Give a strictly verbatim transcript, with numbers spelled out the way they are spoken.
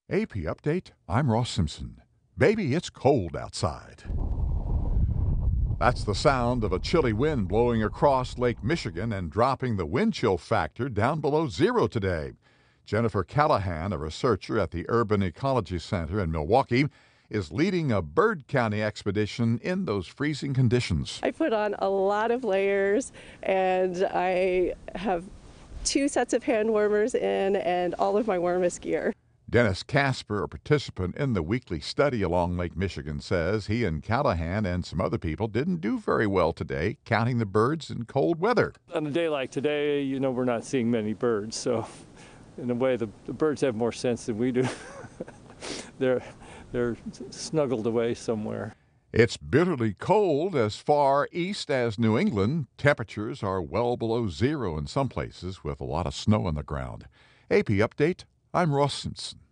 A P Update, I'm Ross Simpson. Baby, it's cold outside. That's the sound of a chilly wind blowing across Lake Michigan and dropping the wind chill factor down below zero today. Jennifer Callahan, a researcher at the Urban Ecology Center in Milwaukee, is leading a bird counting expedition in those freezing conditions. I put on a lot of layers, and I have two sets of hand warmers in and all of my warmest gear. Dennis Casper, a participant in the weekly study along Lake Michigan, says he and Callahan and some other people didn't do very well today counting the birds in cold weather. On a day like today, you know, we're not seeing many birds, so in a way the, the birds have more sense than we do. they're, they're snuggled away somewhere. It's bitterly cold as far east as New England. Temperatures are well below zero in some places with a lot of snow on the ground. A P Update, I'm Ross Simpson.